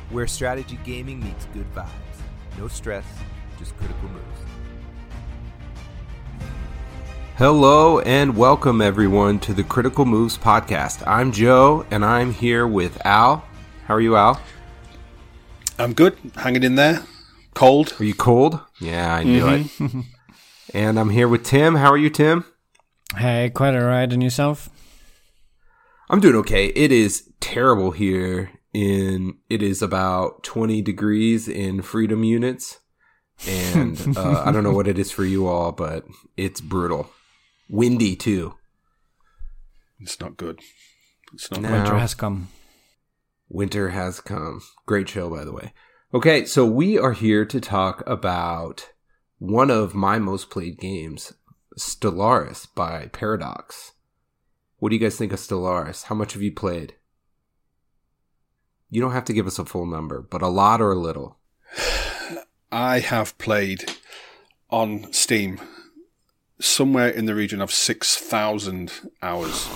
where strategy gaming meets good vibes. No stress, just critical moves. Hello and welcome everyone to the Critical Moves podcast. I'm Joe and I'm here with Al. How are you, Al? I'm good, hanging in there. Cold. Are you cold? Yeah, I knew it. And I'm here with Tim. How are you, Tim? Hey, quite alright. And yourself? I'm doing okay. It is terrible here. It is about 20 degrees in freedom units. And I don't know what it is for you all, but it's brutal. Windy, too. It's not good. It's not. No. Winter has come. Winter has come. Great show, by the way. Okay, so we are here to talk about one of my most played games, Stellaris by Paradox. What do you guys think of Stellaris? How much have you played? You don't have to give us a full number, but a lot or a little. I have played on Steam somewhere in the region of 6,000 hours.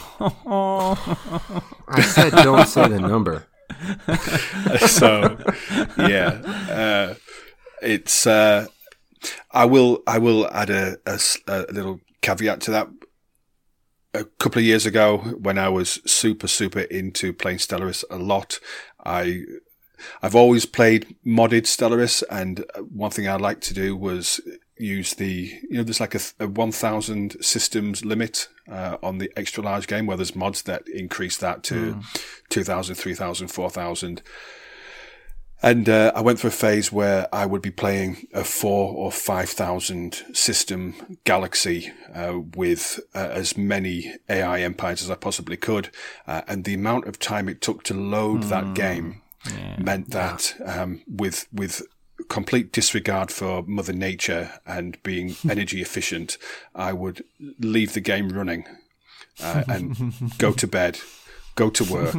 I said don't say the number. So, yeah, it's. I will add a little caveat to that. A couple of years ago, when I was super into playing Stellaris a lot, I've always played modded Stellaris, and one thing I like to do was use there's like a 1,000 systems limit on the extra large game, where there's mods that increase that to 2,000, 3,000, 4,000. And I went through a phase where I would be playing a 4,000 or 5,000 system galaxy with as many AI empires as I possibly could. And the amount of time it took to load that game meant that with complete disregard for Mother Nature and being energy efficient, I would leave the game running and go to bed, go to work,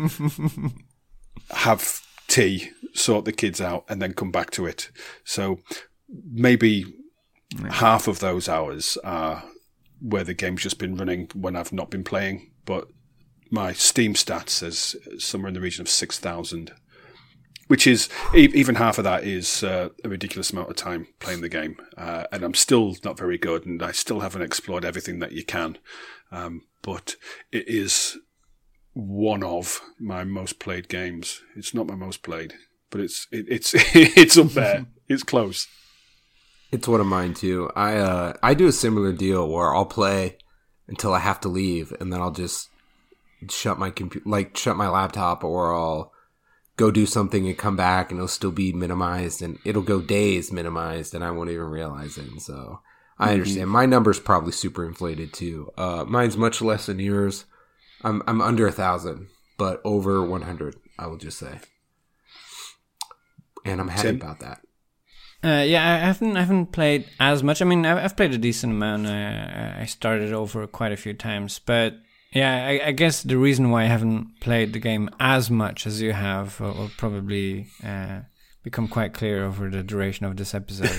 have tea, sort the kids out, and then come back to it. So maybe half of those hours are where the game's just been running when I've not been playing, but my Steam stats says somewhere in the region of 6,000, which is, even half of that is a ridiculous amount of time playing the game. And I'm still not very good, and I still haven't explored everything that you can. But it is one of my most played games. It's not my most played, but it's it's up there. It's close. It's one of mine too. I do a similar deal where I'll play until I have to leave, and then I'll just shut my shut my laptop, or I'll go do something and come back, and it'll still be minimized, and it'll go days minimized, and I won't even realize it. And so I understand. My number's probably super inflated too. Mine's much less than yours. I'm under 1,000, but over 100, I will just say. And I'm happy about that. Yeah, I haven't played as much. I mean, I've played a decent amount. I started over quite a few times, but yeah, I guess the reason why I haven't played the game as much as you have will probably become quite clear over the duration of this episode.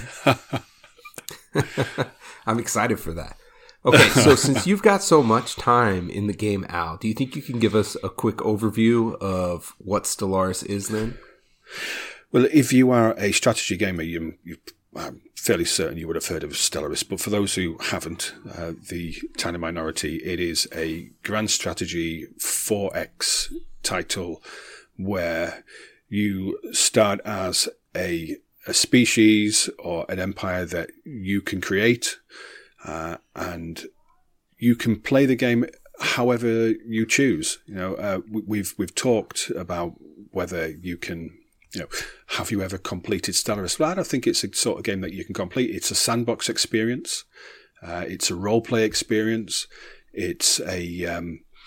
I'm excited for that. Okay, so since you've got so much time in the game, Al, do you think you can give us a quick overview of what Stellaris is then? Well, if you are a strategy gamer, I'm fairly certain you would have heard of Stellaris. But for those who haven't, the tiny minority, it is a grand strategy 4X title where you start as a species or an empire that you can create. And you can play the game however you choose. We've talked about whether you can, have you ever completed Stellaris? Well, I don't think it's a sort of game that you can complete. It's a sandbox experience. It's a role-play experience. It's a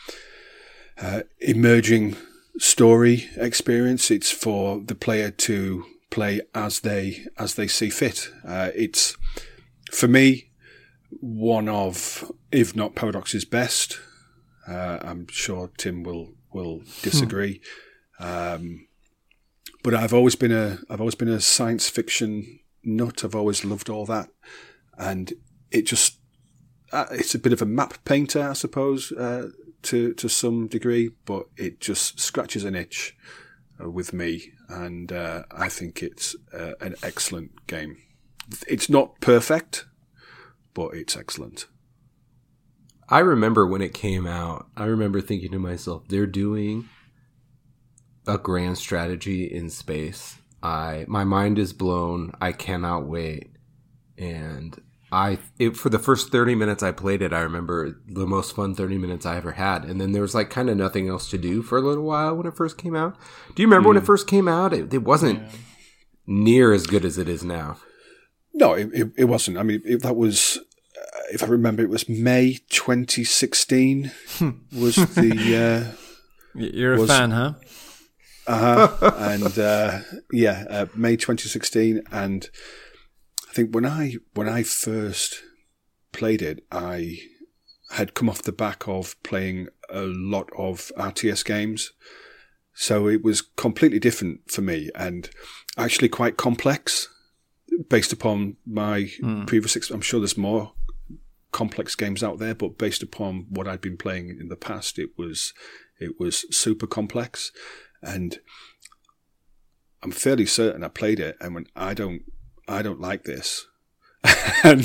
emerging story experience. It's for the player to play as they see fit. It's, for me, one of, if not Paradox's best. I'm sure Tim will disagree. But I've always been a science fiction nut. I've always loved all that, and it just it's a bit of a map painter, I suppose, to some degree, but it just scratches an itch with me. and I think it's an excellent game. It's not perfect, but it's excellent. I remember when it came out, I remember thinking to myself, they're doing a grand strategy in space. My mind is blown. I cannot wait. And for the first 30 minutes I played it, I remember the most fun 30 minutes I ever had. And then there was like kind of nothing else to do for a little while when it first came out. Do you remember when it first came out? It wasn't near as good as it is now. No, it wasn't. I mean, that was, if I remember, it was May 2016 was the... You're a fan, huh? And May 2016, and I think when I first played it, I had come off the back of playing a lot of RTS games, so it was completely different for me and actually quite complex based upon my previous experience. I'm sure there's more complex games out there, but based upon what I'd been playing in the past, it was super complex. And I'm fairly certain I played it and went, I don't like this, and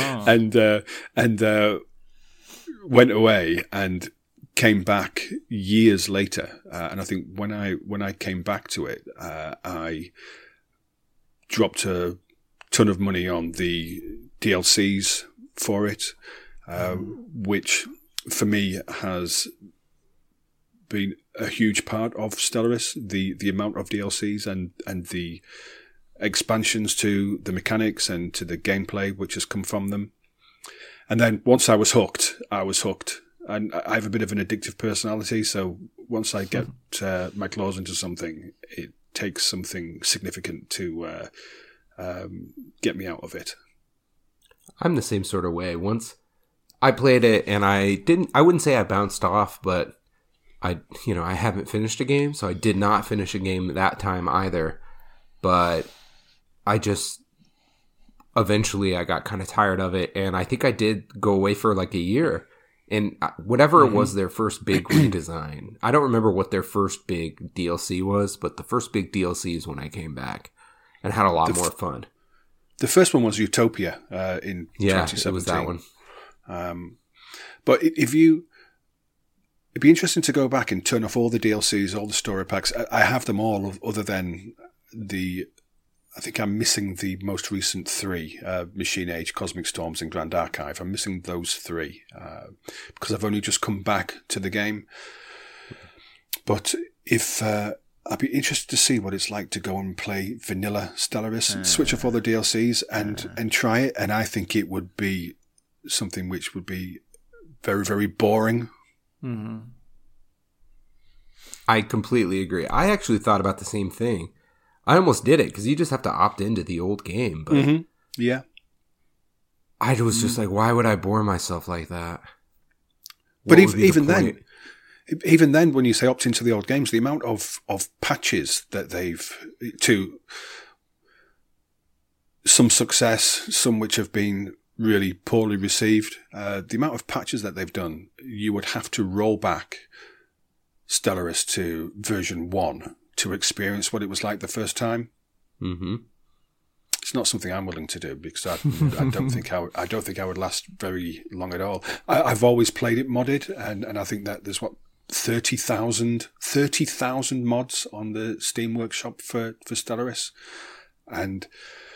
went away and came back years later. And I think when I came back to it, I dropped a ton of money on the DLCs for it, which for me has been a huge part of Stellaris, the amount of DLCs and the expansions to the mechanics and to the gameplay which has come from them. And then once I was hooked. And I have a bit of an addictive personality, so once I get my claws into something, it takes something significant to get me out of it. I'm the same sort of way. Once I played it and I wouldn't say I bounced off, but I haven't finished a game, so I did not finish a game that time either. But I just eventually I got kind of tired of it, and I think I did go away for like a year. And whatever it was, their first big redesign. I don't remember what their first big DLC was, but the first big DLC is when I came back and had a lot more fun. The first one was Utopia in 2017. Yeah, it was that one. But it'd be interesting to go back and turn off all the DLCs, all the story packs. I have them all, other than I think I'm missing the most recent three, Machine Age, Cosmic Storms, and Grand Archive. I'm missing those three because I've only just come back to the game. But if I'd be interested to see what it's like to go and play vanilla Stellaris, switch off all the DLCs and try it. And I think it would be something which would be very, very boring. Mm-hmm. I completely agree. I actually thought about the same thing. I almost did it because you just have to opt into the old game. But yeah, I was just like, why would I bore myself like that? But even then, when you say opt into the old games, the amount of patches that they've to some success, some which have been really poorly received, the amount of patches that they've done, you would have to roll back Stellaris to version 1 to experience what it was like the first time. Mm-hmm. It's not something I'm willing to do because I don't think I would last very long at all. I've always played it modded, and I think that there's 30,000 mods on the Steam Workshop for Stellaris, and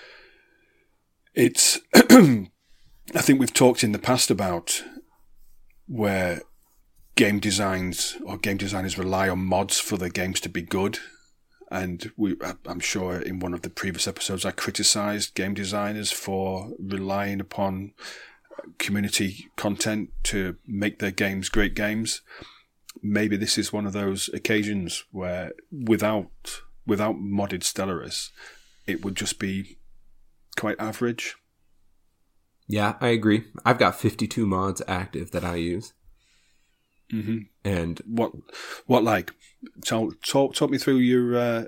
it's I think we've talked in the past about where game designers rely on mods for their games to be good. And I'm sure in one of the previous episodes I criticised game designers for relying upon community content to make their games great games. Maybe this is one of those occasions where without modded Stellaris, it would just be quite average. Yeah, I agree. I've got 52 mods active that I use. Mm-hmm. And what like talk me through your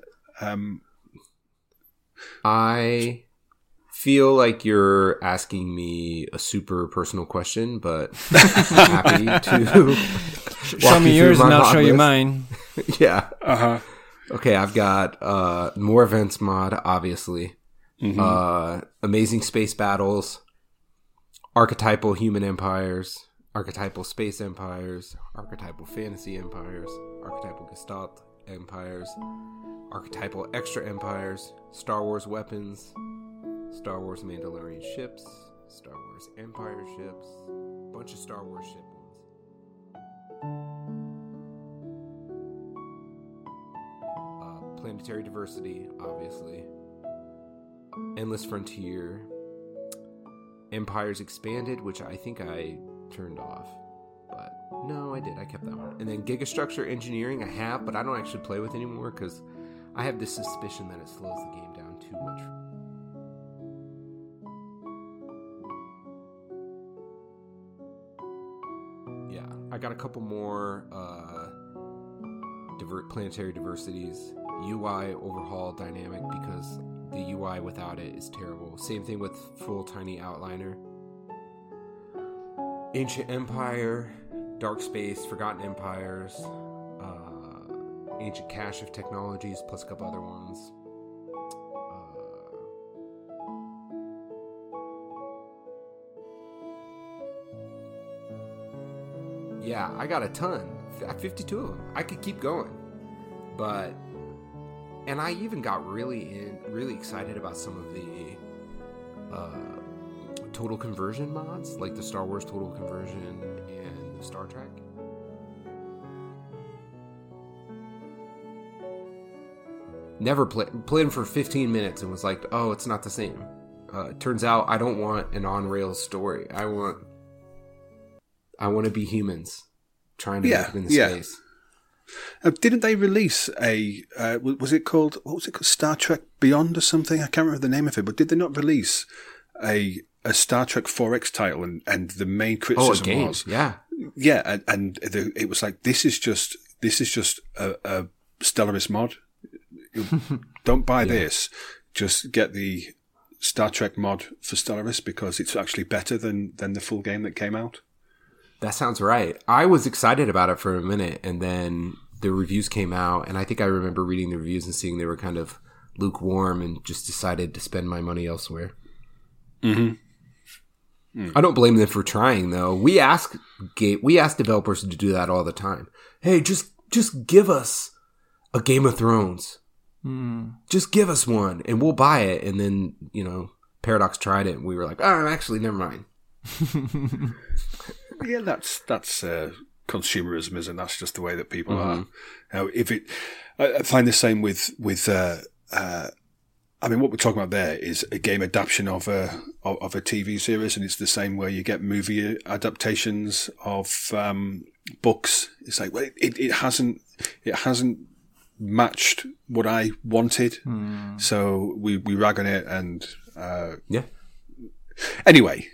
I feel like you're asking me a super personal question, but I'm happy to show me yours and I'll show you mine. Yeah. Okay, I've got more events mod, obviously. Amazing space battles, archetypal human empires, archetypal space empires, archetypal fantasy empires, archetypal gestalt empires, archetypal extra empires, Star Wars weapons, Star Wars Mandalorian ships, Star Wars Empire ships, bunch of Star Wars ship ones. Planetary diversity, obviously. Endless Frontier. Empires Expanded, which I think I turned off. But no, I did. I kept that one. And then Gigastructure Engineering I have, but I don't actually play with anymore because I have this suspicion that it slows the game down too much. Yeah, I got a couple more planetary diversities. UI overhaul dynamic because the UI without it is terrible. Same thing with full tiny outliner. Ancient Empire, Dark Space, Forgotten Empires, Ancient Cache of Technologies, plus a couple other ones. Yeah, I got a ton. 52 of them. I could keep going. But... And I even got really excited about some of the total conversion mods, like the Star Wars Total Conversion and the Star Trek. Never played them for 15 minutes and was like, oh, it's not the same. Turns out I don't want an on-rails story. I want to be humans trying to make it in space. Didn't they release what was it called, Star Trek Beyond or something? I can't remember the name of it, but did they not release a Star Trek 4X title and the main criticism was... Yeah, and it was like, this is just a Stellaris mod. Don't buy this. Just get the Star Trek mod for Stellaris because it's actually better than the full game that came out. That sounds right. I was excited about it for a minute, and then the reviews came out, and I think I remember reading the reviews and seeing they were kind of lukewarm and just decided to spend my money elsewhere. Mm-hmm. I don't blame them for trying, though. We ask developers to do that all the time. Hey, just give us a Game of Thrones. Just give us one, and we'll buy it. And then, Paradox tried it, and we were like, oh, actually, never mind. Yeah, that's consumerism, isn't it? That's just the way that people are. I find the same with I mean, what we're talking about there is a game adaptation of a TV series, and it's the same where you get movie adaptations of books. It's like, well, it hasn't matched what I wanted, so we rag on it, and Anyway,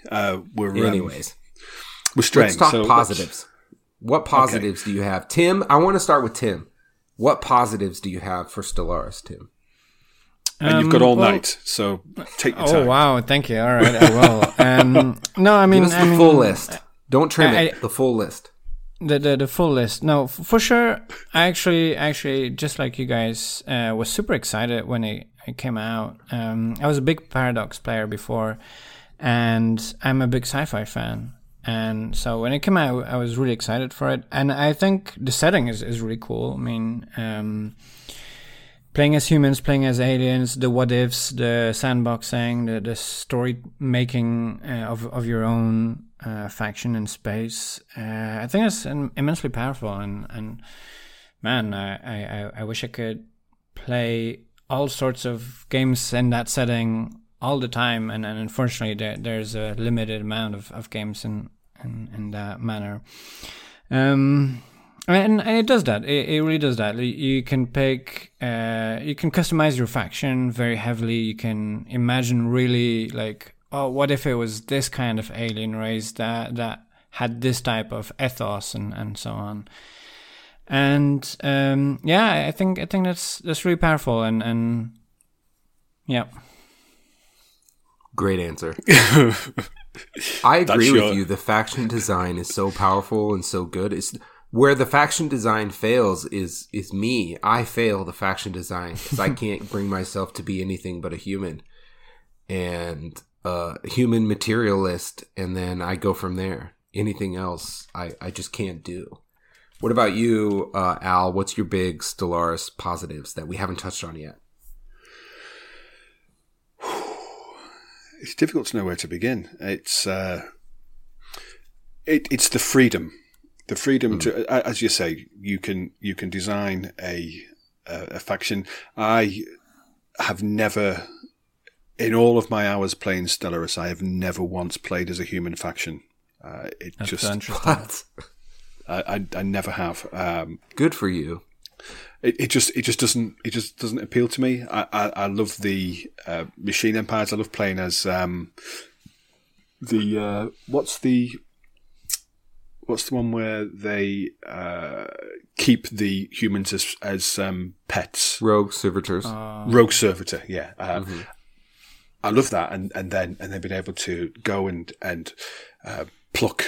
we're straying. Let's talk positives. What positives do you have, Tim? I want to start with Tim. What positives do you have for Stellaris, Tim? And you've got all night, so take your time. Oh, wow. Thank you. All right, I will. No, I mean... Give us the full list. Don't trim it. The full list. The full list. No, for sure. I actually, just like you guys, was super excited when it came out. I was a big Paradox player before, and I'm a big sci-fi fan. And so when it came out, I was really excited for it. And I think the setting is really cool. I mean... playing as humans, playing as aliens, the what ifs, the sandboxing, the story making of your own faction in space. I think it's immensely powerful, and man, I wish I could play all sorts of games in that setting all the time. And unfortunately, there's a limited amount of games in that manner. And it does that. It really does that. You can pick, you can customize your faction very heavily. You can imagine really like, oh, what if it was this kind of alien race that had this type of ethos and so on. And I think that's really powerful and yeah. Great answer. I agree with you. The faction design is so powerful and so good. Where the faction design fails is me. I fail the faction design because I can't bring myself to be anything but a human and a human materialist, and then I go from there. Anything else, I just can't do. What about you, Al? What's your big Stellaris positives that we haven't touched on yet? It's difficult to know where to begin. It's it's the freedom. The freedom to, as you say, you can design a faction. I have never, in all of my hours playing Stellaris, I have never once played as a human faction. That's just interesting. What? I never have. Good for you. It just doesn't appeal to me. I love the Machine Empires. I love playing as what's the one where they keep the humans as pets? Rogue servitors. Rogue servitor, yeah. I love that, and then being able to go and pluck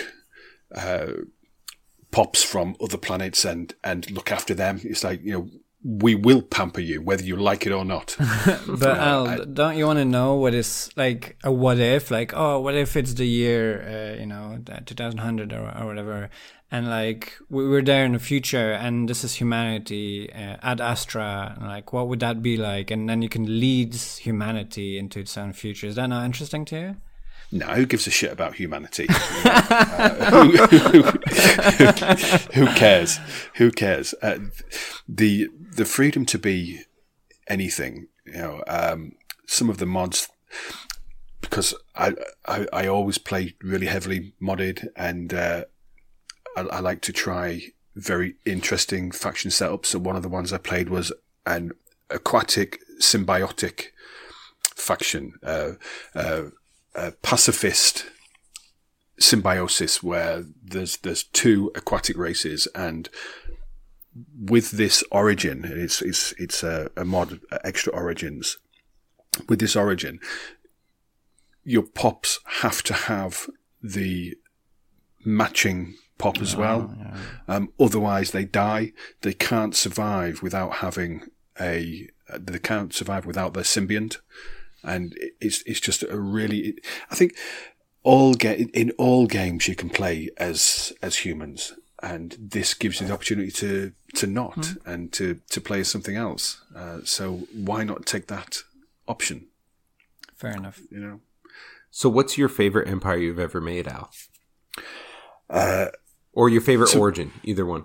pops from other planets and look after them. It's like, we will pamper you whether you like it or not. But Al, don't you want to know what is like a what if? Like, oh, what if it's the year 2100 or whatever, and like we're there in the future, and this is humanity ad astra, and like what would that be like? And then you can lead humanity into its own future. Is that not interesting to you? No, who gives a shit about humanity? Who cares? Who cares? The freedom to be anything. Some of the mods, because I always play really heavily modded, and I like to try very interesting faction setups. So one of the ones I played was an aquatic symbiotic faction. Pacifist symbiosis where there's two aquatic races, and with this origin, it's a mod, extra origins. With this origin, your pops have to have the matching pop as well. Yeah. Otherwise they die. They can't survive without having they can't survive without their symbiont. And it's just a really, I think in all games you can play as humans, and this gives you the opportunity to not and to play as something else. So why not take that option? Fair enough. So what's your favorite empire you've ever made, Al? Or your favorite origin, either one.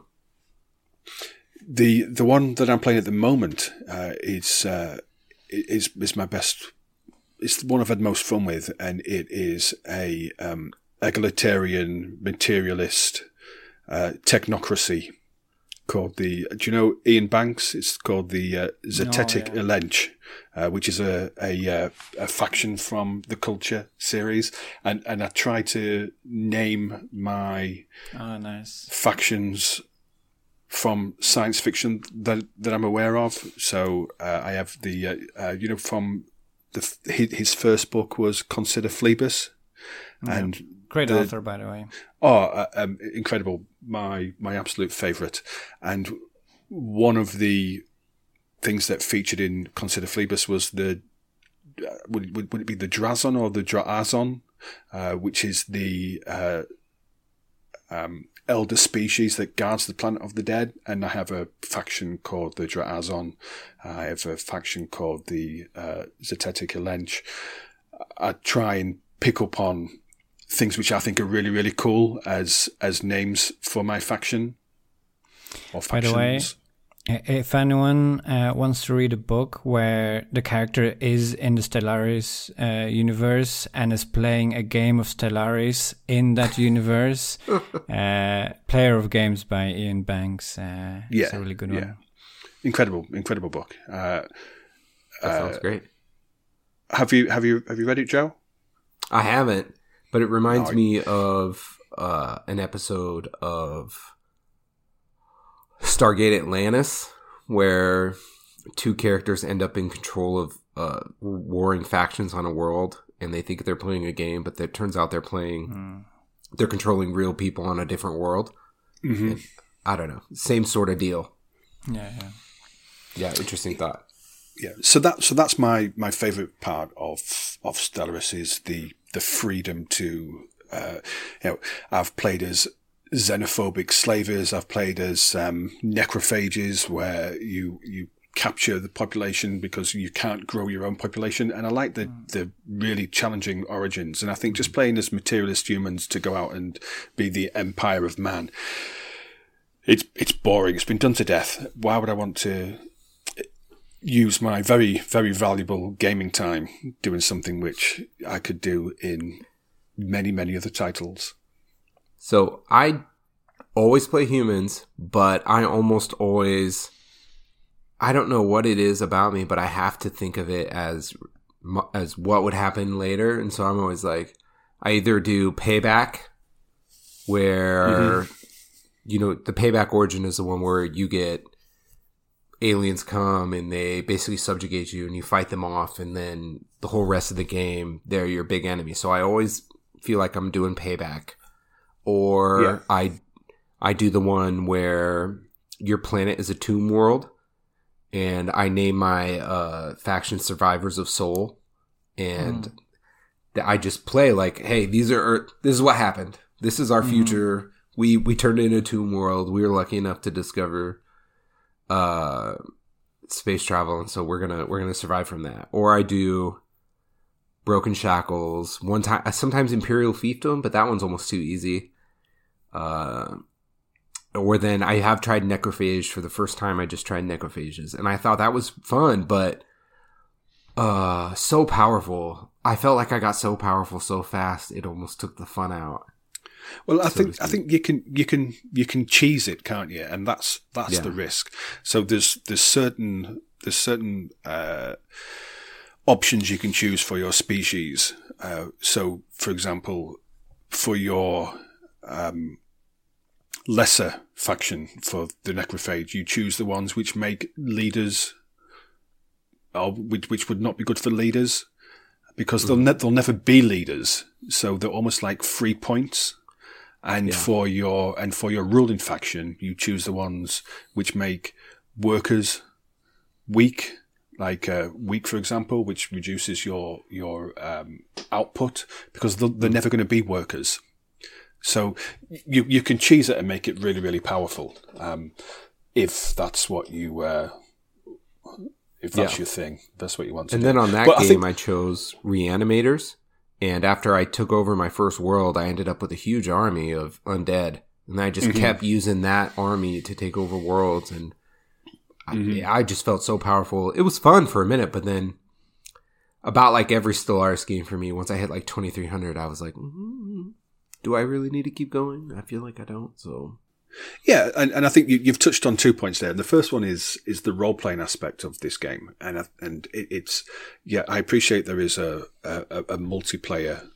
The one that I'm playing at the moment is my best. It's the one I've had most fun with, and it is a egalitarian, materialist technocracy called do you know Ian Banks? It's called the Zetetic Elench, which is a faction from the Culture series, and I try to name my factions from science fiction that I'm aware of. So I have from his first book was Consider Phoebus, and great author, by the way. Incredible! My absolute favourite. And one of the things that featured in Consider Phoebus was would it be the Drazon or the Drazon, which is the elder species that guards the planet of the dead. And I have a faction called the Drazon. I have a faction called the Zetetic Elench. I try and pick up on things which I think are really, really cool as names for my faction or factions. By the way, if anyone wants to read a book where the character is in the Stellaris universe and is playing a game of Stellaris in that universe, Player of Games by Ian Banks. It's a really good one. Incredible book. That sounds great. Have you read it, Joe? I haven't, but it reminds me of an episode of Stargate Atlantis, where two characters end up in control of warring factions on a world, and they think they're playing a game, but it turns out they're controlling real people on a different world. Mm-hmm. I don't know, same sort of deal. Yeah. Yeah, interesting thought. Yeah, so that's my favorite part of Stellaris is the freedom to I've played as xenophobic slavers, I've played as necrophages where you capture the population because you can't grow your own population, and I like the really challenging origins. And I think just playing as materialist humans to go out and be the empire of man, it's boring. It's been done to death. Why would I want to use my very, very valuable gaming time doing something which I could do in many, many other titles? So I always play humans, but I almost always, I don't know what it is about me, but I have to think of it as what would happen later. And so I'm always like, I either do Payback, where, you know, the Payback origin is the one where you get aliens come and they basically subjugate you and you fight them off, and then the whole rest of the game, they're your big enemy. So I always feel like I'm doing Payback. Or I do the one where your planet is a tomb world, and I name my faction Survivors of Soul, and I just play like, hey, this is what happened. This is our future. We turned into a tomb world. We were lucky enough to discover space travel, and so we're gonna survive from that. Or I do Broken Shackles. One time, sometimes Imperial Fiefdom, but that one's almost too easy. Or then I have tried Necrophage for the first time. I just tried Necrophages, and I thought that was fun, but so powerful. I felt like I got so powerful so fast, it almost took the fun out. Well, I think you can cheese it, can't you? And that's the risk. So there's certain options you can choose for your species. So, for example, for your lesser faction, for the Necrophage, you choose the ones which make leaders, or which would not be good for leaders, because they'll never be leaders. So they're almost like free points. And for your ruling faction, you choose the ones which make workers weak, like weak, for example, which reduces your output, because they're never going to be workers. So you can cheese it and make it really, really powerful, if that's what you if that's your thing, that's what you want to do. And then on that game, I chose Reanimators. And after I took over my first world, I ended up with a huge army of undead. And I just kept using that army to take over worlds. And I just felt so powerful. It was fun for a minute, but then about like every Stellaris game for me, once I hit like 2300, I was like, do I really need to keep going? I feel like I don't, so... Yeah, and I think you've touched on 2 points there. And the first one is the role playing aspect of this game, and it's I appreciate there is a multiplayer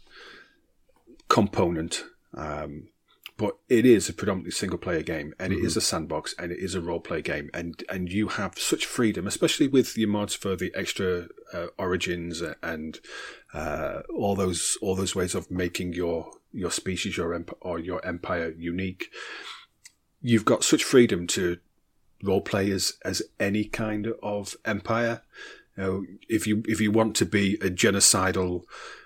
component, but it is a predominantly single player game, and it is a sandbox, and it is a role play game, and you have such freedom, especially with your mods for the extra origins and all those ways of making your species or your empire unique. You've got such freedom to role play as any kind of empire. You know, if you want to be a genocidal,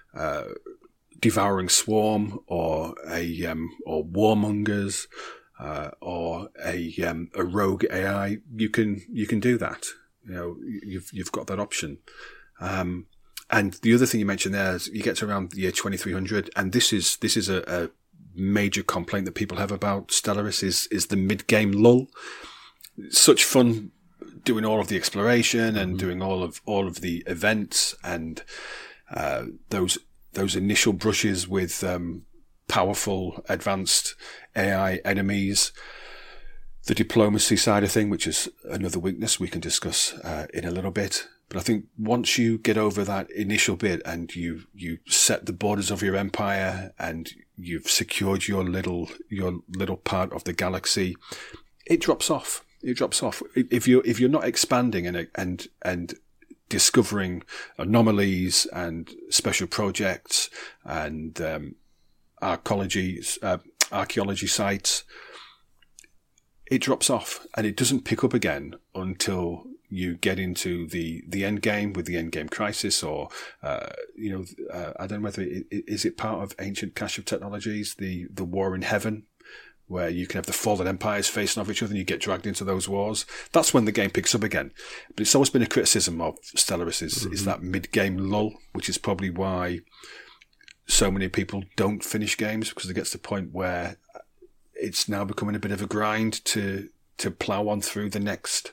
devouring swarm, or or warmongers, or a rogue AI, you can do that. You know, you've got that option. And the other thing you mentioned there is you get to around the year 2300, and this is a major complaint that people have about Stellaris is the mid-game lull. Such fun doing all of the exploration and doing all of the events and those initial brushes with powerful, advanced AI enemies. The diplomacy side of thing, which is another weakness we can discuss in a little bit. But I think once you get over that initial bit and you set the borders of your empire and you've secured your little part of the galaxy, it drops off. It drops off. If you're not expanding and discovering anomalies and special projects and archaeology sites, it drops off and it doesn't pick up again until you get into the end game with the end game crisis, or I don't know whether is it part of Ancient Cache of Technologies, the War in Heaven, where you can have the fallen empires facing off each other and you get dragged into those wars. That's when the game picks up again. But it's always been a criticism of Stellaris is that mid-game lull, which is probably why so many people don't finish games, because it gets to the point where it's now becoming a bit of a grind to plow on through the next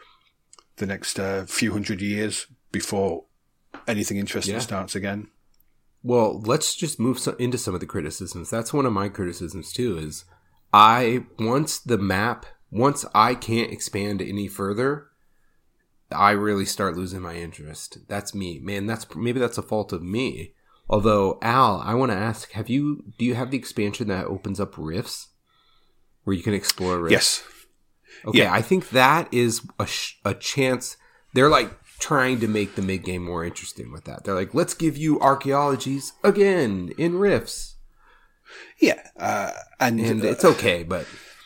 few hundred years before anything interesting starts again. Well, let's just move into some of the criticisms. That's one of my criticisms too, is once I can't expand any further, I really start losing my interest. That's me, man. Maybe that's a fault of me. Although, Al, I want to ask, do you have the expansion that opens up rifts where you can explore rifts? Yes. Okay, yeah. I think that is a chance. They're like trying to make the mid game more interesting with that. They're like, let's give you archaeologies again in rifts. Yeah, and it's okay, but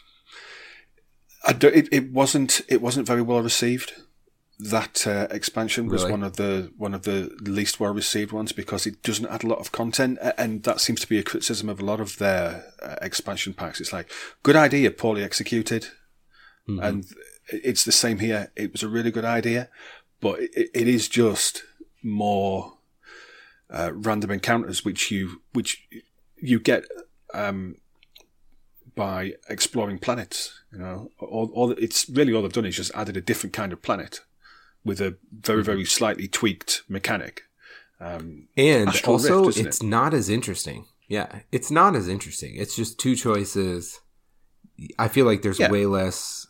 it wasn't very well received. That expansion was really? one of the least well received ones, because it doesn't add a lot of content, and that seems to be a criticism of a lot of their expansion packs. It's like, good idea, poorly executed, and it's the same here. It was a really good idea, but it is just more random encounters which you get by exploring planets. All they've done is just added a different kind of planet with a very, very slightly tweaked mechanic. And Astral also, Rift, it's not as interesting. Yeah, it's not as interesting. It's just two choices. I feel like there's way less.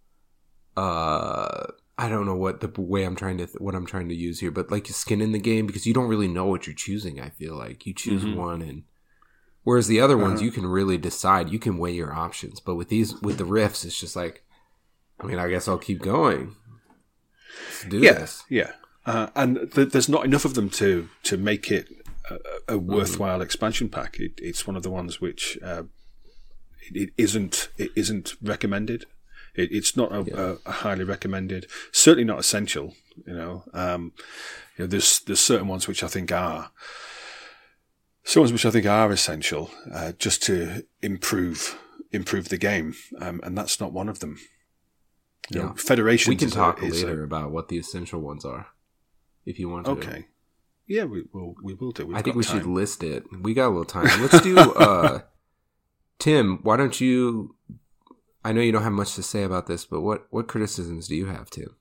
I don't know what I'm trying to use here, but like skin in the game, because you don't really know what you're choosing. I feel like you choose one, and whereas the other ones you can really decide. You can weigh your options, but with the rifts, it's just like, I mean, I guess I'll keep going. Let's do this. Yeah. And there's not enough of them to make it a worthwhile expansion pack. It's one of the ones which it isn't recommended. It's not a highly recommended. Certainly not essential. There's certain ones which I think are. Some ones which I think are essential, just to improve the game, and that's not one of them. Federation. We can talk later about what the essential ones are, if you want to. Okay. Yeah, we will do. I think we should list it. We got a little time. Let's do. Tim, why don't you? I know you don't have much to say about this, but what criticisms do you have, Tim?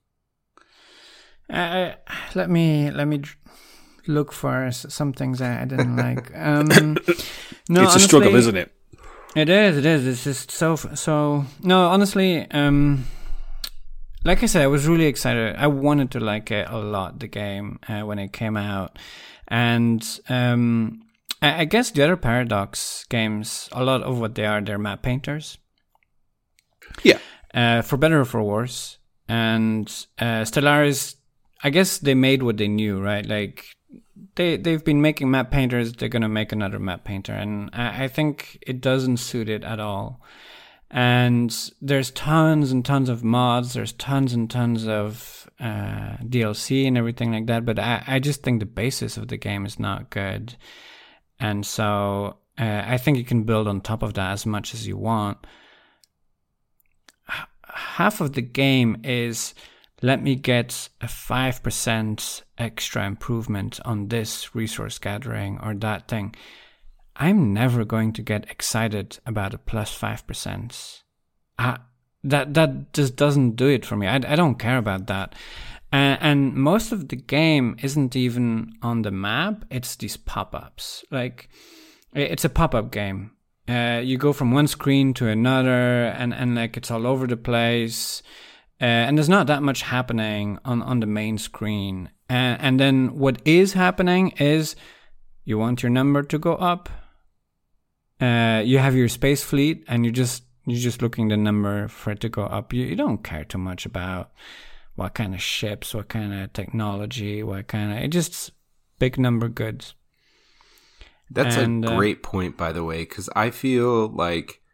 Let me look for some things I didn't like. No, it's honestly, a struggle, isn't it? It is. It's just so. No, honestly, like I said, I was really excited. I wanted to like it a lot, the game, when it came out, and I guess the other Paradox games, a lot of what they're map painters. Yeah. For better or for worse, and Stellaris, I guess they made what they knew, right? Like they've been making map painters. They're gonna make another map painter, and I think it doesn't suit it at all. And there's tons and tons of mods. There's tons and tons of DLC and everything like that. But I just think the basis of the game is not good. And so I think you can build on top of that as much as you want. Half of the game is, let me get a 5% extra improvement on this resource gathering or that thing. I'm never going to get excited about a plus 5%. That just doesn't do it for me. I don't care about that. And most of the game isn't even on the map. It's these pop-ups. Like, it's a pop-up game. You go from one screen to another, and like it's all over the place. And there's not that much happening on the main screen. And then what is happening is you want your number to go up. You have your space fleet, and you're just looking the number for it to go up. You don't care too much about what kind of ships, what kind of technology, it just big number goods. That's a great point, by the way, because I feel like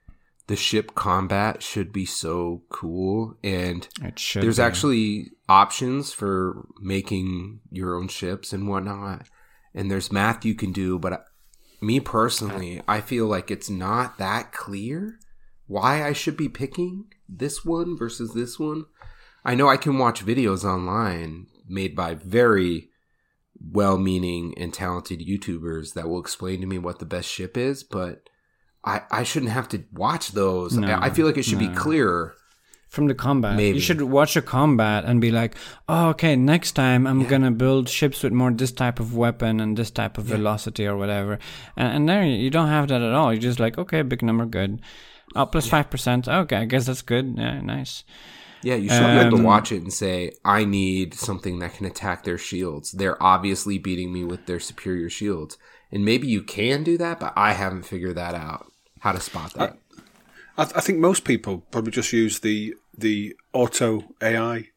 the ship combat should be so cool, and there's be. actually options for making your own ships and whatnot, and there's math you can do, but me personally, I feel like it's not that clear why I should be picking this one versus this one. I know I can watch videos online made by very well-meaning and talented YouTubers that will explain to me what the best ship is, but I shouldn't have to watch those. No, I feel like it should be clearer. From the combat. Maybe. You should watch a combat and be like, oh, okay, next time I'm going to build ships with more this type of weapon and this type of velocity or whatever. And there you don't have that at all. You're just like, okay, big number, good. Oh, plus 5%. Okay, I guess that's good. Yeah, nice. Yeah, you shouldn't have to watch it and say, I need something that can attack their shields. They're obviously beating me with their superior shields. And maybe you can do that, but I haven't figured that out, how to spot that. I think most people probably just use the auto AI,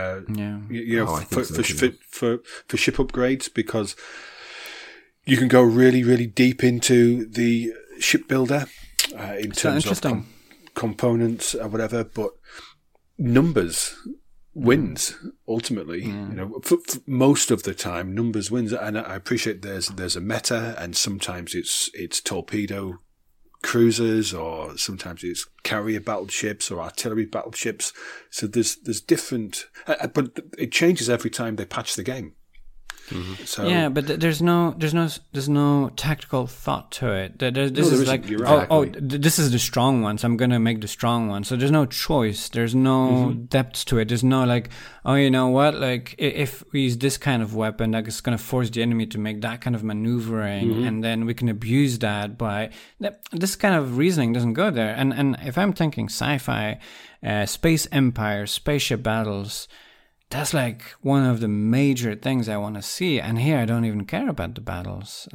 for ship upgrades, because you can go really, really deep into the ship builder in terms of components or whatever. But numbers wins ultimately. For most of the time, numbers wins, and I appreciate there's a meta, and sometimes it's torpedo cruisers, or sometimes it's carrier battleships or artillery battleships. So there's different, but it changes every time they patch the game. Mm-hmm. So yeah, but there's no tactical thought to it. This is like, this is the strong one, so I'm gonna make the strong one. So there's no choice. There's no depth to it. There's no like, oh, you know what? Like if we use this kind of weapon, that is gonna force the enemy to make that kind of maneuvering, and then we can abuse that by this kind of reasoning doesn't go there. And if I'm thinking sci-fi, space empire, spaceship battles, that's like one of the major things I want to see, and here I don't even care about the battles.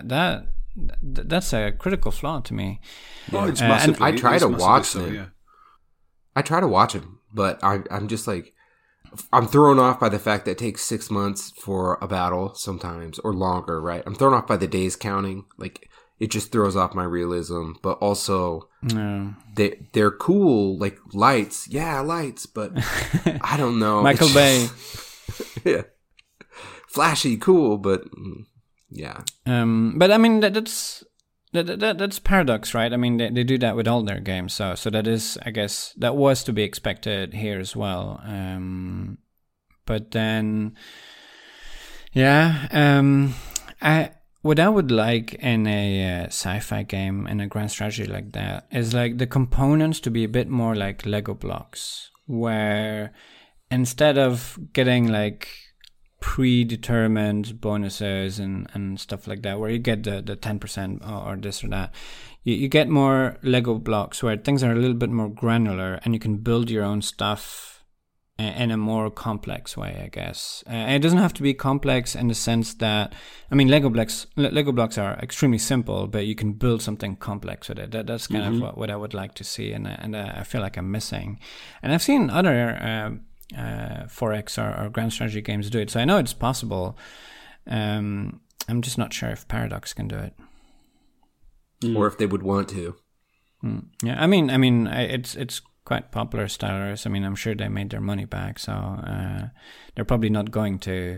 That's a critical flaw to me. Oh, it's massively. I try to watch them. Yeah. I try to watch them, but I'm just like, I'm thrown off by the fact that it takes 6 months for a battle sometimes, or longer. Right? I'm thrown off by the days counting. Like it just throws off my realism. But also, they're cool, like lights. Yeah, lights, but I don't know. Michael Bay. Yeah. Flashy, cool, but yeah. But I mean that's Paradox, right? I mean they do that with all their games, so that is, I guess, that was to be expected here as well. But then, what I would like in a sci-fi game, in a grand strategy like that, is like the components to be a bit more like Lego blocks, where instead of getting like predetermined bonuses and stuff like that, where you get the 10% or this or that, you get more Lego blocks where things are a little bit more granular and you can build your own stuff in a more complex way, I guess. It doesn't have to be complex in the sense that, I mean, Lego blocks are extremely simple, but you can build something complex with it. That's kind of what I would like to see, and I feel like I'm missing. And I've seen other 4X or grand strategy games do it, so I know it's possible. I'm just not sure if Paradox can do it, or if they would want to. Yeah, I mean, it's quite popular Stellaris. I mean, I'm sure they made their money back, so they're probably not going to.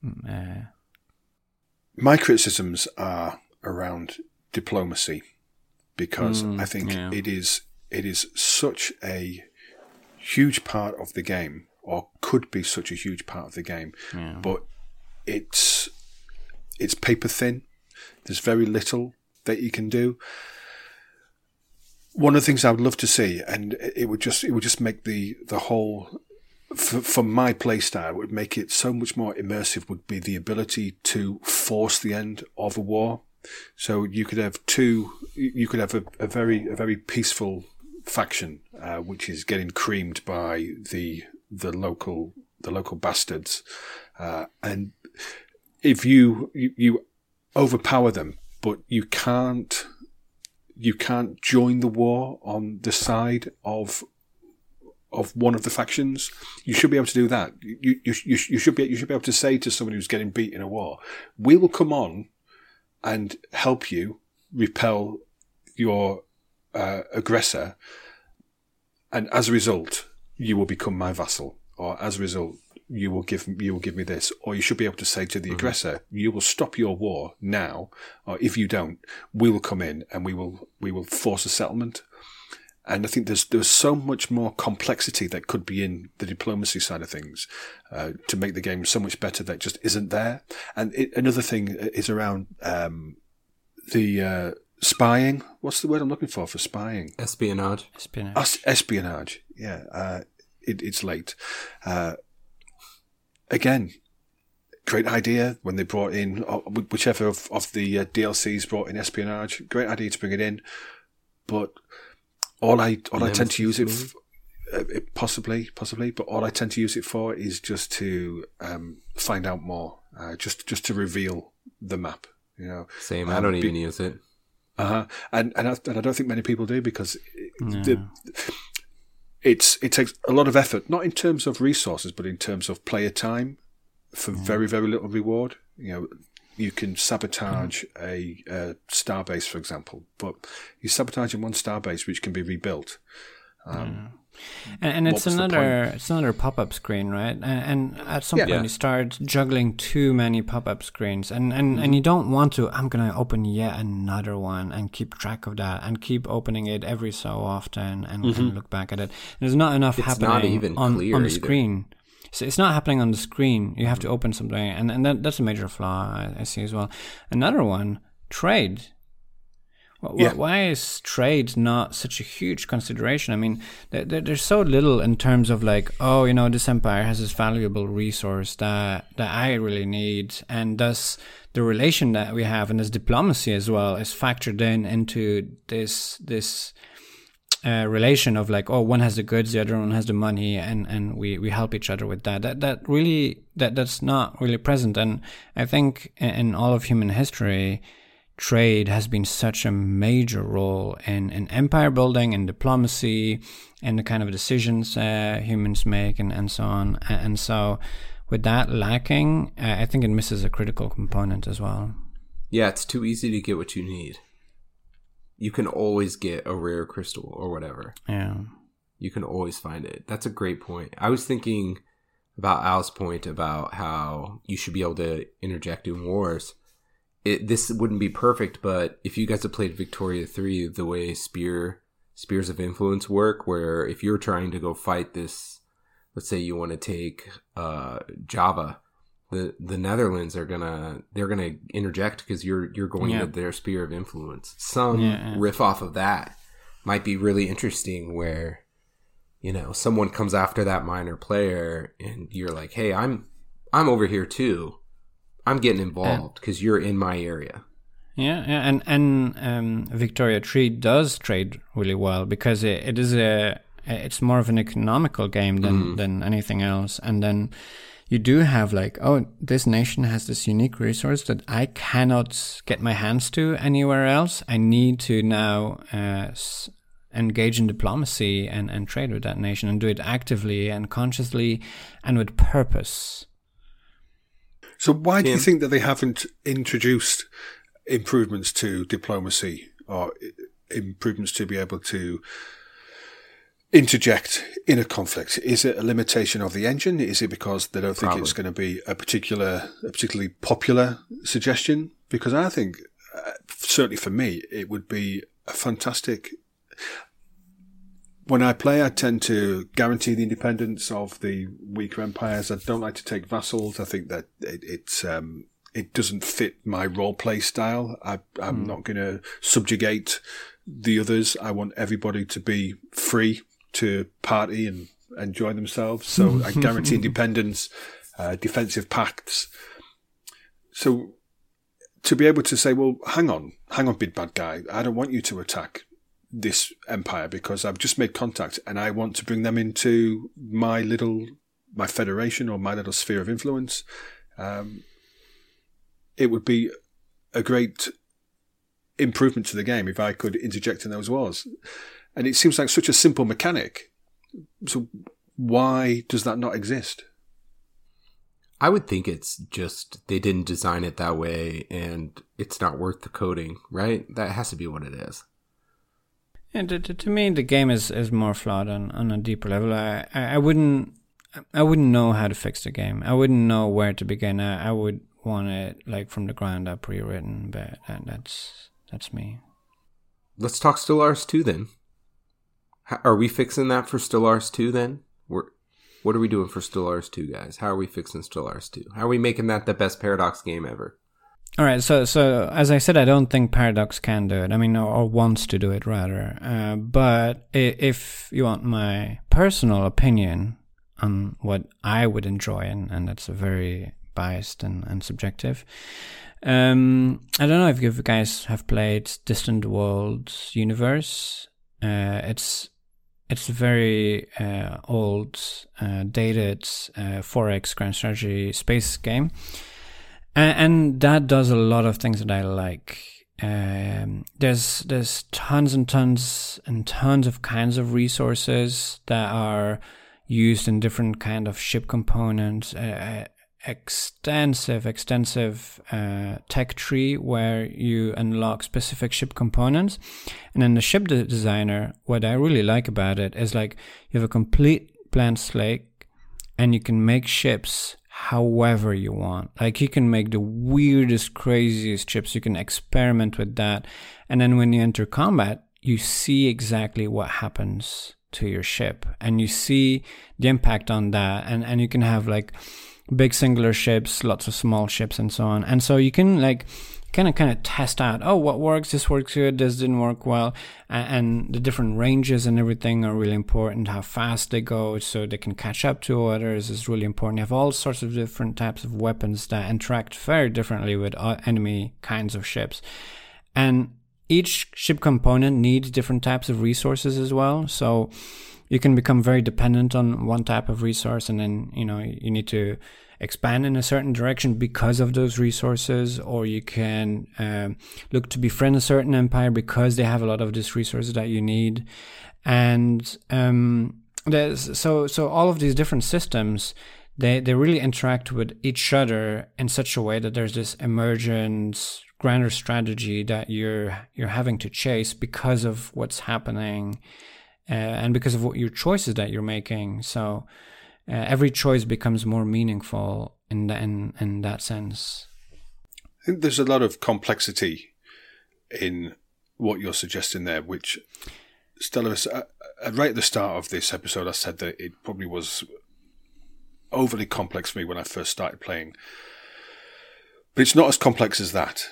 My criticisms are around diplomacy, because I think it is such a huge part of the game, or could be such a huge part of the game, but it's paper thin. There's very little that you can do. One of the things I would love to see, and it would just make the whole, for my playstyle, it would make it so much more immersive, would be the ability to force the end of a war. So you could have a very peaceful faction, which is getting creamed by the local bastards, and if you overpower them, but you can't join the war on the side of one of the factions. You should be able to do that. You should be able to say to someone who's getting beat in a war, "We will come on and help you repel your aggressor, and as a result, you will become my vassal, or as a result, you will give me this, or you should be able to say to the aggressor, you will stop your war now, or if you don't, we will come in and we will force a settlement. And I think there's so much more complexity that could be in the diplomacy side of things to make the game so much better that just isn't there. And another thing is around the spying. What's the word I'm looking for spying? Espionage. Espionage. Yeah. It's late. Again, great idea when they brought in whichever of the DLCs brought in espionage. Great idea to bring it in, but all I tend to use it possibly, but all I tend to use it for is just to find out more, just to reveal the map. You know, same. I don't even use it. And I don't think many people do because it takes a lot of effort, not in terms of resources, but in terms of player time, for very, very little reward. You know, you can sabotage a starbase, for example, but you're sabotaging one starbase which can be rebuilt. And it's another pop-up screen, right? And at some point you start juggling too many pop-up screens, and you don't want to. I'm gonna open yet another one and keep track of that and keep opening it every so often and look back at it. There's not enough happening on the screen. So it's not happening on the screen. You have to open something, and that's a major flaw I see as well. Another one, trade. Why is trade not such a huge consideration? I mean, there's so little in terms of like, oh, you know, this empire has this valuable resource that I really need, and thus the relation that we have and this diplomacy as well is factored into this relation of like, oh, one has the goods, the other one has the money, and we help each other with that. That's not really present, and I think in all of human history, trade has been such a major role in empire building and diplomacy and the kind of decisions humans make and so on. And so with that lacking, I think it misses a critical component as well. Yeah, it's too easy to get what you need. You can always get a rare crystal or whatever. Yeah. You can always find it. That's a great point. I was thinking about Al's point about how you should be able to interject in wars. This wouldn't be perfect, but if you guys have played Victoria 3, the way Spears of Influence work, where if you're trying to go fight this, let's say you want to take Java, the Netherlands they're gonna interject because you're going to their sphere of influence. Some riff off of that might be really interesting, where you know someone comes after that minor player, and you're like, hey, I'm over here too. I'm getting involved because you're in my area. Yeah, and Victoria 3 does trade really well because it's more of an economical game than anything else. And then you do have like, oh, this nation has this unique resource that I cannot get my hands to anywhere else. I need to now engage in diplomacy and trade with that nation and do it actively and consciously and with purpose. So why do you think that they haven't introduced improvements to diplomacy or improvements to be able to interject in a conflict? Is it a limitation of the engine? Is it because they don't think it's going to be a particularly popular suggestion? Because I think, certainly for me, it would be a fantastic. When I play, I tend to guarantee the independence of the weaker empires. I don't like to take vassals. I think that it doesn't fit my role play style. I'm not going to subjugate the others. I want everybody to be free to party and enjoy themselves. So I guarantee independence, defensive pacts. So to be able to say, well, hang on, big bad guy. I don't want you to attack this empire because I've just made contact and I want to bring them into my federation or my little sphere of influence. It would be a great improvement to the game if I could interject in those wars. And it seems like such a simple mechanic. So why does that not exist? I would think it's just they didn't design it that way and it's not worth the coding, right? That has to be what it is. And to me, the game is more flawed on a deeper level. I wouldn't know how to fix the game. I wouldn't know where to begin. I would want it like from the ground up rewritten, but that's me. Let's talk Stellaris 2 then. Are we fixing that for Stellaris 2 then? What are we doing for Stellaris 2, guys? How are we fixing Stellaris 2? How are we making that the best Paradox game ever? All right, so as I said, I don't think Paradox can do it. I mean, or wants to do it, rather. But if you want my personal opinion on what I would enjoy, and that's a very biased and subjective, I don't know if you guys have played Distant Worlds Universe. It's a very old, dated 4X grand strategy space game. And that does a lot of things that I like. There's tons and tons and tons of kinds of resources that are used in different kind of ship components. Extensive tech tree where you unlock specific ship components. And then the ship designer, what I really like about it is like you have a complete blank slate and you can make ships however you want. Like you can make the weirdest, craziest ships. You can experiment with that. And then when you enter combat, you see exactly what happens to your ship and you see the impact on that. And you can have like big singular ships, lots of small ships and so on. And so you can like kind of test out, oh, what works, this works good, this didn't work well. And the different ranges and everything are really important. How fast they go so they can catch up to others is really important. You have all sorts of different types of weapons that interact very differently with enemy kinds of ships. And each ship component needs different types of resources as well. So you can become very dependent on one type of resource, and then you need to expand in a certain direction because of those resources, or you can look to befriend a certain empire because they have a lot of these resources that you need. And so all of these different systems, they really interact with each other in such a way that there's this emergent grander strategy that you're having to chase because of what's happening. And because of what your choices that you're making. So every choice becomes more meaningful in that sense. I think there's a lot of complexity in what you're suggesting there, which Stellaris, right at the start of this episode, I said that it probably was overly complex for me when I first started playing. But it's not as complex as that.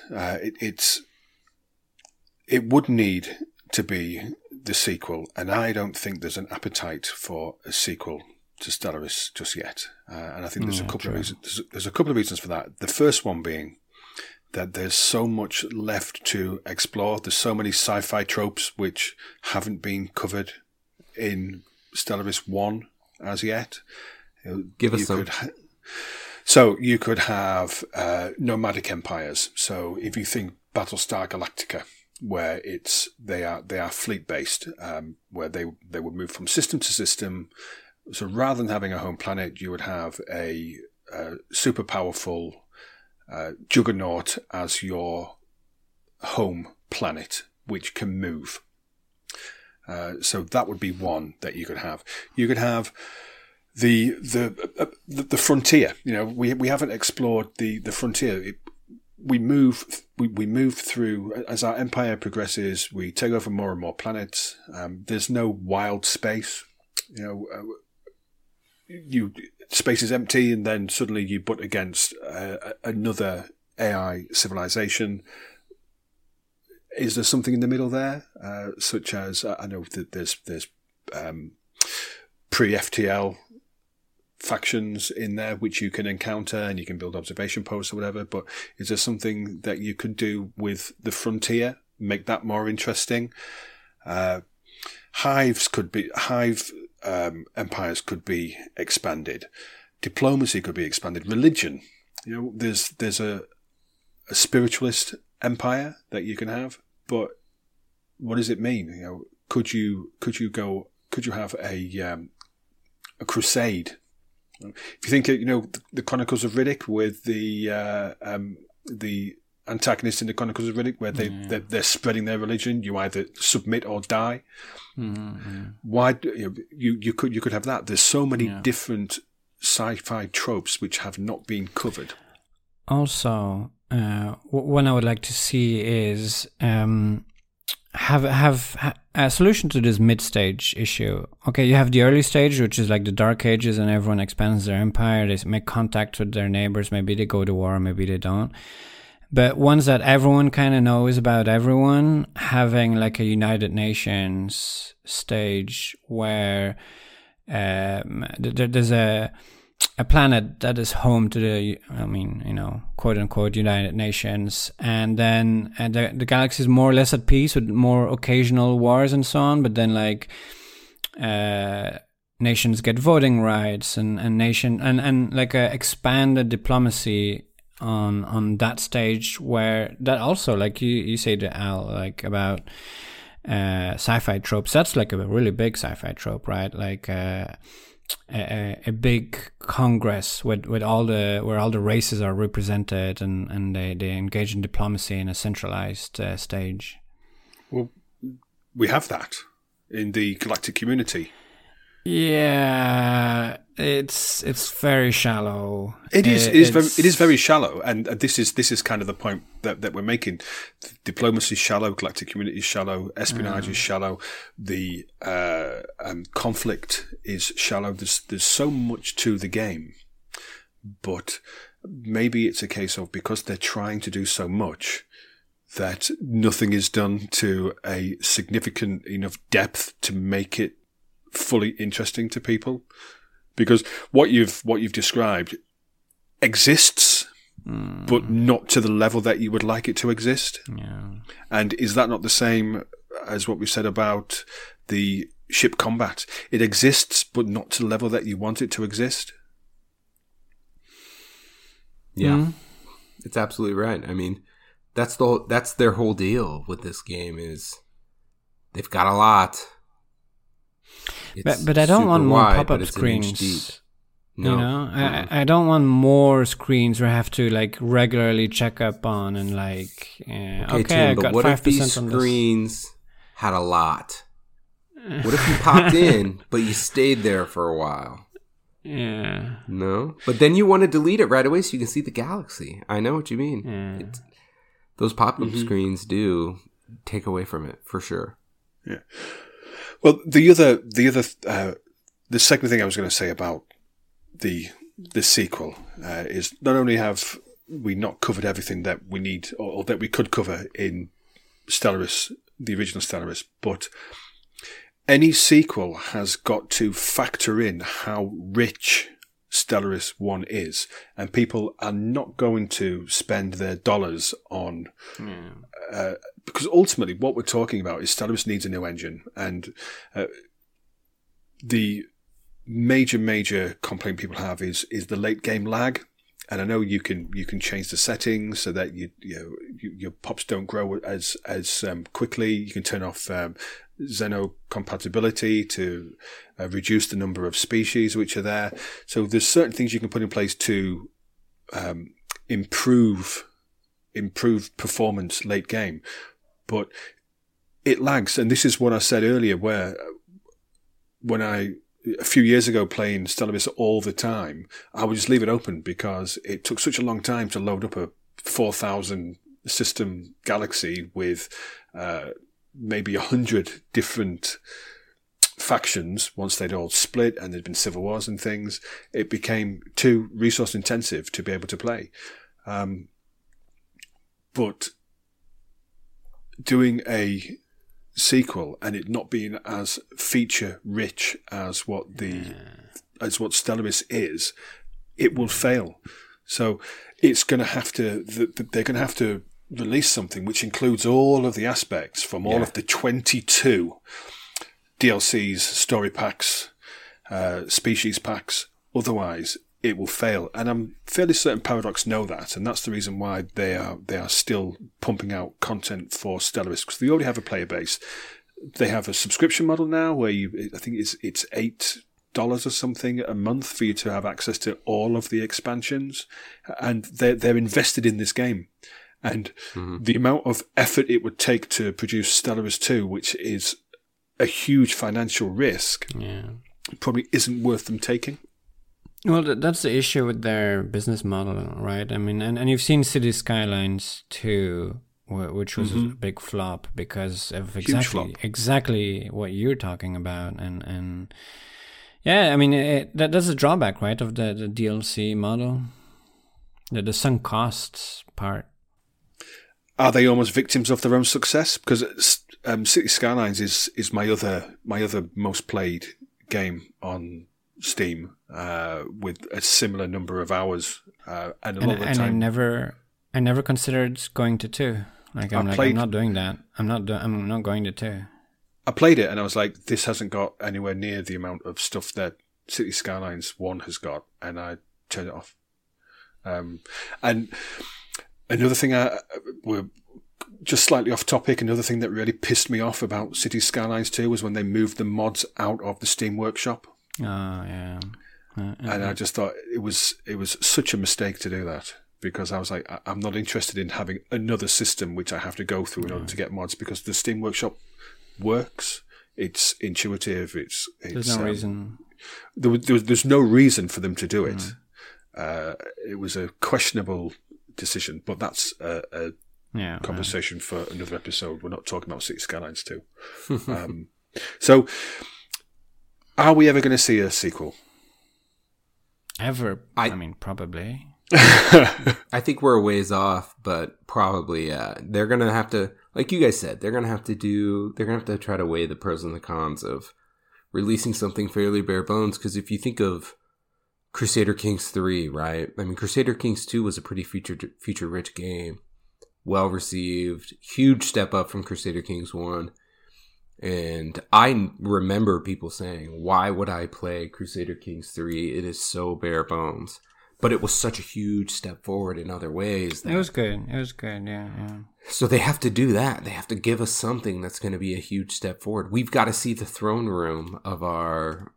It would need to be the sequel, and I don't think there's an appetite for a sequel to Stellaris just yet. And I think there's a couple of reasons. There's a couple of reasons for that. The first one being that there's so much left to explore. There's so many sci-fi tropes which haven't been covered in Stellaris 1 as yet. Give us some. So you could have nomadic empires. So if you think Battlestar Galactica, where they are fleet based, where they would move from system to system. So rather than having a home planet, you would have a super powerful juggernaut as your home planet, which can move. So that would be one that you could have. You could have the frontier. We haven't explored the frontier. We move through as our empire progresses. We take over more and more planets. There's no wild space. Space is empty, and then suddenly you butt against another AI civilization. Is there something in the middle there, such as I know that there's pre-FTL factions in there which you can encounter, and you can build observation posts or whatever, but is there something that you could do with the frontier, make that more interesting? Hive empires could be expanded. Diplomacy could be expanded. Religion, there's a spiritualist empire that you can have, but what does it mean? Could you have a crusade? If you think, the Chronicles of Riddick with the antagonist in the Chronicles of Riddick, where they're spreading their religion. You either submit or die. Why you could have that? There's so many different sci-fi tropes which have not been covered. Also, one I would like to see is have a solution to this mid-stage issue. Okay, you have the early stage, which is like the Dark Ages, and everyone expands their empire. They make contact with their neighbors. Maybe they go to war, maybe they don't. But ones that everyone kind of knows about everyone, having like a United Nations stage where there's a planet that is home to the, quote unquote United Nations, and then the galaxy is more or less at peace with more occasional wars and so on. But then like nations get voting rights and like a expanded diplomacy on that stage, where that also, like you say to Al, like about sci-fi tropes. That's like a really big sci-fi trope, right? Like a big congress with all the races are represented, and they engage in diplomacy in a centralized stage. Well, we have that in the galactic community. Yeah, it's very shallow. It is very shallow, and this is kind of the point that we're making. Diplomacy is shallow, galactic community is shallow, espionage is shallow, the conflict is shallow. There's so much to the game, but maybe it's a case of, because they're trying to do so much, that nothing is done to a significant enough depth to make it fully interesting to people. Because what you've described exists, but not to the level that you would like it to exist. Yeah. And is that not the same as what we said about the ship combat? It exists, but not to the level that you want it to exist. Yeah, it's absolutely right. I mean, that's their whole deal with this game, is they've got a lot. But I don't want more pop-up screens. No. You know, I don't want more screens where I have to like regularly check up on and like, okay, Tim, I got what 5% if these on screens had a lot? What if you popped in, but you stayed there for a while? Yeah. No? But then you want to delete it right away so you can see the galaxy. I know what you mean. Yeah. Those pop-up screens do take away from it, for sure. Yeah. Well, the second thing I was going to say about the sequel is, not only have we not covered everything that we need or that we could cover in Stellaris, the original Stellaris, but any sequel has got to factor in how rich Stellaris 1 is, and people are not going to spend their dollars on because ultimately what we're talking about is Stellaris needs a new engine, and the major complaint people have is the late game lag. And I know you can change the settings so that your pops don't grow as quickly. You can turn off Xeno compatibility to reduce the number of species which are there. So there's certain things you can put in place to improve performance late game, but it lags. And this is what I said earlier, where when a few years ago playing Stellaris all the time, I would just leave it open because it took such a long time to load up a 4,000 system galaxy with maybe 100 different factions. Once they'd all split and there'd been civil wars and things, it became too resource intensive to be able to play. But doing a sequel and it not being as feature rich as what Stellaris is, it will fail. So it's going to have to. They're going to have to release something which includes all of the aspects from all of the 22 DLCs, story packs, species packs. Otherwise, it will fail. And I'm fairly certain Paradox know that, and that's the reason why they are still pumping out content for Stellaris, because they already have a player base. They have a subscription model now where I think it's $8 or something a month for you to have access to all of the expansions, and they're invested in this game. And the amount of effort it would take to produce Stellaris 2, which is a huge financial risk, probably isn't worth them taking. Well, that's the issue with their business model, right? I mean, and you've seen City Skylines 2, which was a big flop because of exactly what you're talking about. And yeah, I mean, that's a drawback, right, of the DLC model, the sunk costs part. Are they almost victims of their own success? Because City Skylines is my other most played game on Steam, with a similar number of hours, and a lot of the time. I never considered going to 2. I'm not doing that. I'm not going to 2. I played it and I was like, this hasn't got anywhere near the amount of stuff that City Skylines 1 has got, and I turned it off. And another thing, we're just slightly off topic, another thing that really pissed me off about City Skylines 2 was when they moved the mods out of the Steam Workshop. Oh, yeah. And I just thought it was such a mistake to do that, because I was like, I'm not interested in having another system which I have to go through in order to get mods, because the Steam Workshop works. It's intuitive. There's no reason. There's no reason for them to do it. It was a questionable decision, but that's a conversation for another episode. We're not talking about City Skylines 2. So, are we ever going to see a sequel? Ever? I mean, probably. I think we're a ways off, but probably, yeah. They're going to have to, like you guys said, they're going to have to try to weigh the pros and the cons of releasing something fairly bare bones. Because if you think of Crusader Kings 3, right? I mean, Crusader Kings 2 was a pretty feature-rich game. Well received. Huge step up from Crusader Kings 1. And I remember people saying, why would I play Crusader Kings 3? It is so bare bones. But it was such a huge step forward in other ways. It was good. Yeah. So they have to do that. They have to give us something that's going to be a huge step forward. We've got to see the throne room of our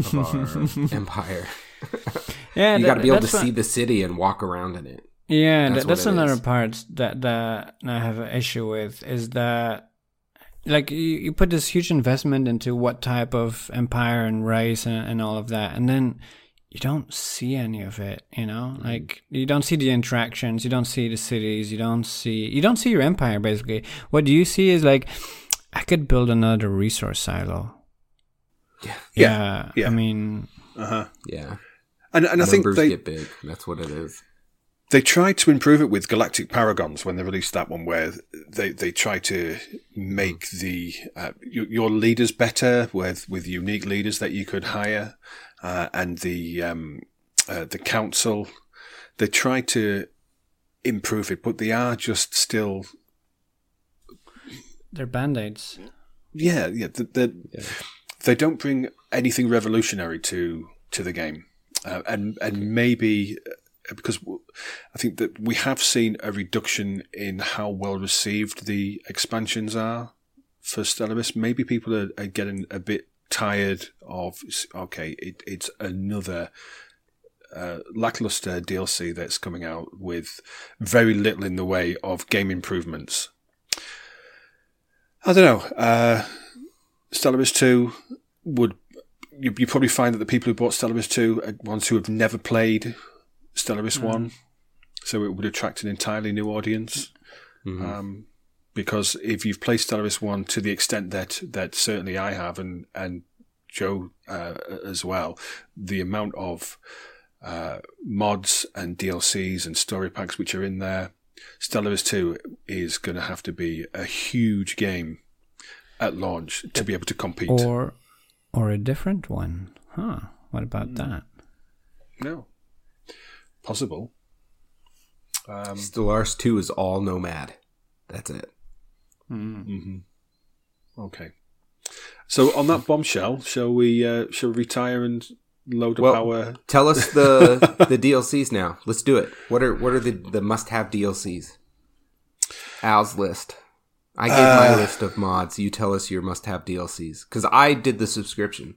empire. Yeah, you got to be able to see the city and walk around in it. Yeah, that's another part that I have an issue with, is that, like, you put this huge investment into what type of empire and race and all of that, and then you don't see any of it, you know? Like, you don't see the interactions, you don't see the cities, you don't see your empire, basically. What you see is, like, I could build another resource silo. Yeah. I mean... Yeah. And I think they get big. That's what it is. They tried to improve it with Galactic Paragons when they released that one, where they try to make the your leaders better with unique leaders that you could hire, and the council. They try to improve it, but they are just still. They're band-aids. Yeah. They don't bring anything revolutionary to the game, and maybe. Because I think that we have seen a reduction in how well received the expansions are for Stellaris. Maybe people are getting a bit tired of, okay, it's another lackluster DLC that's coming out with very little in the way of game improvements. I don't know. Stellaris 2 would... You probably find that the people who bought Stellaris 2 are ones who have never played Stellaris 1, so it would attract an entirely new audience. Because if you've played Stellaris 1 to the extent that certainly I have, and Joe as well, the amount of mods and DLCs and story packs which are in there, Stellaris 2 is going to have to be a huge game at launch to be able to compete. Or a different one. What about that? No. Possible. Stellaris 2 is all Nomad. That's it. Okay. So on that bombshell, shall we retire and load up our... Tell us the DLCs now. Let's do it. What are the must-have DLCs? Al's list. I gave my list of mods. You tell us your must-have DLCs. Because I did the subscription.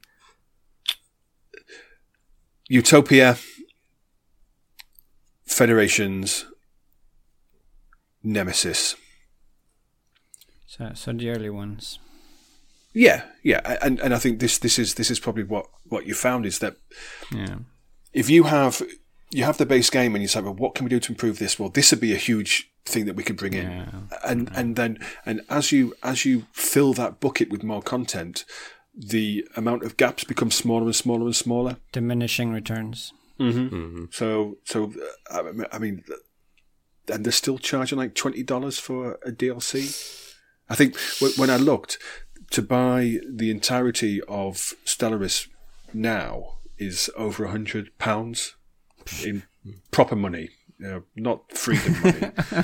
Utopia... Federations, Nemesis. So the early ones. Yeah, and I think this is probably what you found is that if you have the base game and you say, well, what can we do to improve this? Well, this would be a huge thing that we could bring in, and as you fill that bucket with more content, the amount of gaps becomes smaller and smaller and smaller, diminishing returns. So I mean, and they're still charging like $20 for a DLC. I think when I looked, to buy the entirety of Stellaris now is over £100 in proper money, not freedom money.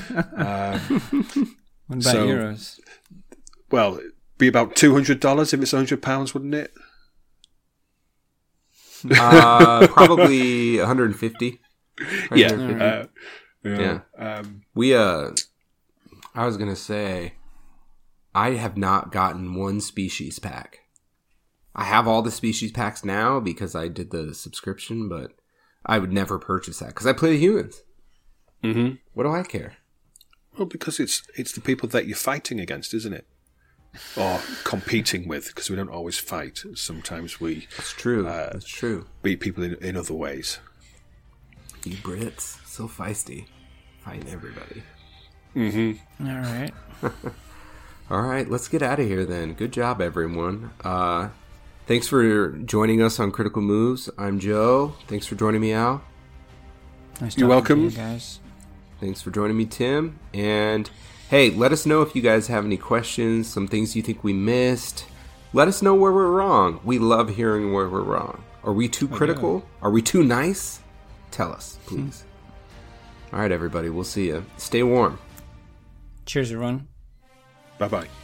What about euros? Well, it'd be about $200 if it's £100, wouldn't it? Probably 150. Yeah. I was gonna say, I have not gotten one species pack. I have all the species packs now because I did the subscription, but I would never purchase that because I play the humans. Mm-hmm. What do I care? Well, because it's the people that you're fighting against, isn't it? Or competing with, because we don't always fight. Sometimes we... That's true. That's true. Beat people in other ways. You Brits, so feisty. Fighting everybody. Mm-hmm. All right. All right, let's get out of here then. Good job, everyone. Thanks for joining us on Critical Moves. I'm Joe. Thanks for joining me, Al. Nice You're welcome. to you guys. Thanks for joining me, Tim. And hey, let us know if you guys have any questions, some things you think we missed. Let us know where we're wrong. We love hearing where we're wrong. Are we too critical? Are we too nice? Tell us, please. All right, everybody. We'll see you. Stay warm. Cheers, everyone. Bye-bye.